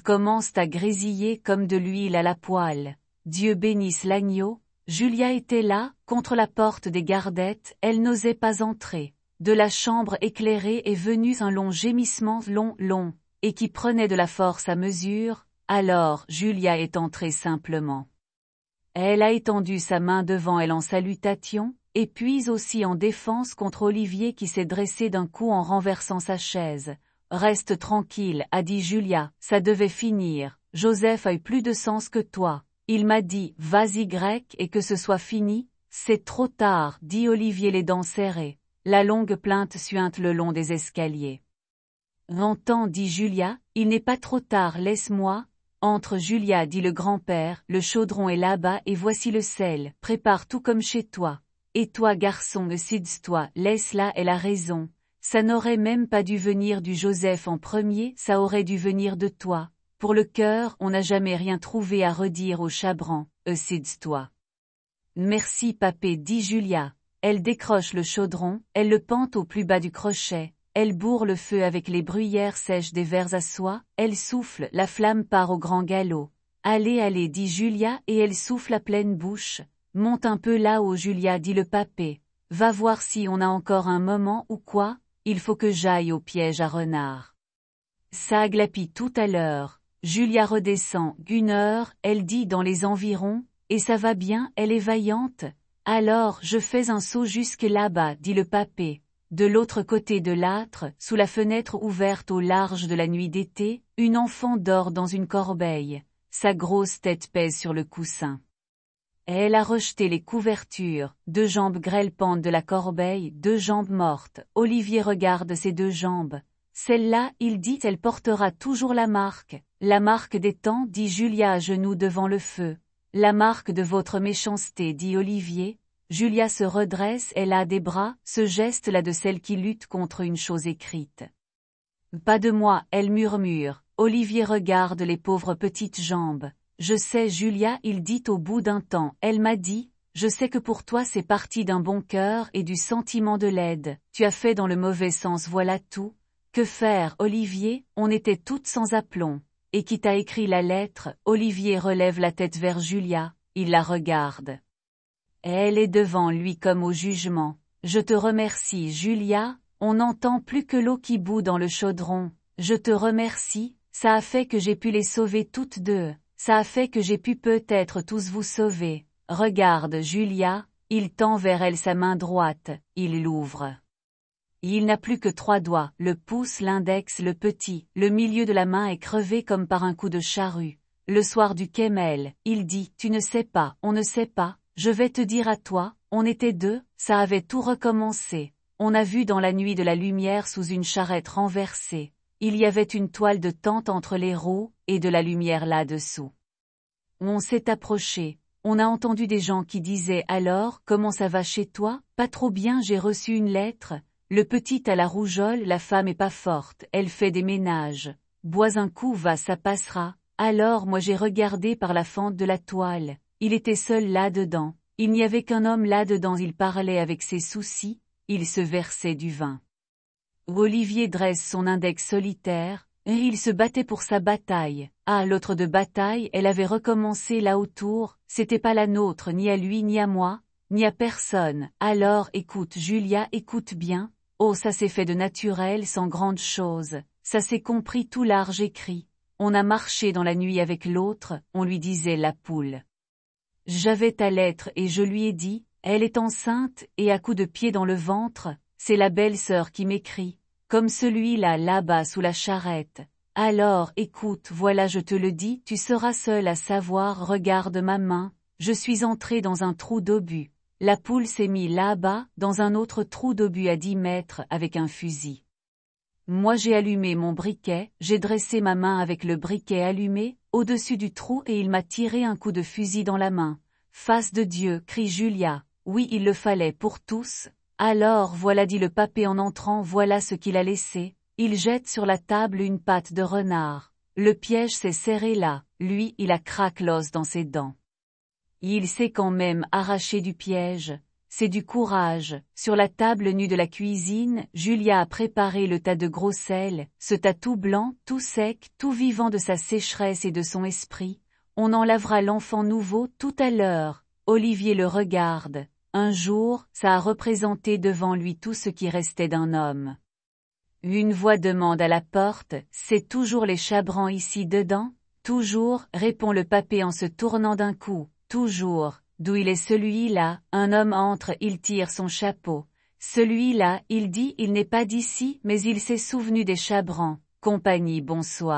commencent à grésiller comme de l'huile à la poêle. Dieu bénisse l'agneau. Julia était là, contre la porte des gardettes, elle n'osait pas entrer. De la chambre éclairée est venu un long gémissement long, et qui prenait de la force à mesure, alors Julia est entrée simplement. Elle a étendu sa main devant elle en salutation, et puis aussi en défense contre Olivier qui s'est dressé d'un coup en renversant sa chaise. « Reste tranquille, a dit Julia, ça devait finir, Joseph a eu plus de sens que toi. Il m'a dit, vas-y grec et que ce soit fini. C'est trop tard, dit Olivier les dents serrées. La longue plainte suinte le long des escaliers. Entends, dit Julia, il n'est pas trop tard, laisse-moi. Entre Julia, dit le grand-père, le chaudron est là-bas et voici le sel, prépare tout comme chez toi. Et toi garçon, décide-toi, laisse-la, elle a raison. Ça n'aurait même pas dû venir du Joseph en premier, ça aurait dû venir de toi. Pour le cœur, on n'a jamais rien trouvé à redire au Chabran, décide-toi. Merci papé, dit Julia. Elle décroche le chaudron, elle le pente au plus bas du crochet, elle bourre le feu avec les bruyères sèches des vers à soie, elle souffle, la flamme part au grand galop. Allez, allez, dit Julia et elle souffle à pleine bouche. Monte un peu là-haut, Julia, dit le papé. Va voir si on a encore un moment ou quoi, il faut que j'aille au piège à renard. Ça aglapit tout à l'heure. Julia redescend, une heure, elle dit dans les environs, et ça va bien, elle est vaillante. Alors je fais un saut jusque là-bas, dit le papé. De l'autre côté de l'âtre, sous la fenêtre ouverte au large de la nuit d'été, une enfant dort dans une corbeille. Sa grosse tête pèse sur le coussin. Elle a rejeté les couvertures, 2 jambes grêles pendent de la corbeille, 2 jambes mortes. Olivier regarde ses 2 jambes. Celle-là, il dit, elle portera toujours la marque des temps, dit Julia à genoux devant le feu. La marque de votre méchanceté, dit Olivier. Julia se redresse, elle a des bras, ce geste-là de celle qui lutte contre une chose écrite. Pas de moi, elle murmure. Olivier regarde les pauvres petites jambes. Je sais Julia, il dit au bout d'un temps, elle m'a dit, je sais que pour toi c'est parti d'un bon cœur et du sentiment de l'aide, tu as fait dans le mauvais sens, voilà tout. Que faire, Olivier, on était toutes sans aplomb. Et qui t'a écrit la lettre, Olivier relève la tête vers Julia, il la regarde. Elle est devant lui comme au jugement. Je te remercie Julia, on n'entend plus que l'eau qui bout dans le chaudron. Je te remercie, ça a fait que j'ai pu les sauver toutes 2, ça a fait que j'ai pu peut-être tous vous sauver. Regarde Julia, il tend vers elle sa main droite, il l'ouvre. Il n'a plus que 3 doigts, le pouce, l'index, le petit, le milieu de la main est crevé comme par un coup de charrue. Le soir du Kemmel, il dit, tu ne sais pas, on ne sait pas, je vais te dire à toi, on était 2, ça avait tout recommencé. On a vu dans la nuit de la lumière sous une charrette renversée. Il y avait une toile de tente entre les roues, et de la lumière là-dessous. On s'est approché. On a entendu des gens qui disaient alors, comment ça va chez toi? Pas trop bien, j'ai reçu une lettre. Le petit a la rougeole, la femme est pas forte, elle fait des ménages. Bois un coup, va, ça passera. Alors moi j'ai regardé par la fente de la toile. Il était seul là-dedans. Il n'y avait qu'un homme là-dedans, il parlait avec ses soucis, il se versait du vin. Olivier dresse son index solitaire, et il se battait pour sa bataille. Ah, l'autre de bataille, elle avait recommencé là autour, c'était pas la nôtre, ni à lui ni à moi, ni à personne. Alors écoute Julia, écoute bien. Oh, ça s'est fait de naturel, sans grande chose, ça s'est compris tout large écrit. On a marché dans la nuit avec l'autre, on lui disait la poule. J'avais ta lettre et je lui ai dit, elle est enceinte et à coups de pied dans le ventre, c'est la belle-sœur qui m'écrit, comme celui-là là-bas sous la charrette. Alors écoute, voilà je te le dis, tu seras seul à savoir, regarde ma main, je suis entré dans un trou d'obus. La poule s'est mise là-bas, dans un autre trou d'obus à 10 mètres, avec un fusil. Moi j'ai allumé mon briquet, j'ai dressé ma main avec le briquet allumé, au-dessus du trou et il m'a tiré un coup de fusil dans la main. Face de Dieu, crie Julia, oui il le fallait pour tous. Alors voilà dit le papé en entrant, voilà ce qu'il a laissé, il jette sur la table une patte de renard. Le piège s'est serré là, lui il a craqué l'os dans ses dents. Il s'est quand même arraché du piège. c'est du courage. Sur la table nue de la cuisine, Julia a préparé le tas de gros sel, ce tas tout blanc, tout sec, tout vivant de sa sécheresse et de son esprit. On en lavera l'enfant nouveau tout à l'heure. Olivier le regarde. Un jour, ça a représenté devant lui tout ce qui restait d'un homme. Une voix demande à la porte, « C'est toujours les Chabrans ici dedans ?» « Toujours, répond le papé en se tournant d'un coup. « Toujours. D'où il est celui-là ?» Un homme entre, il tire son chapeau. « Celui-là, il dit, il n'est pas d'ici, mais il s'est souvenu des Chabrans. Compagnie, bonsoir. »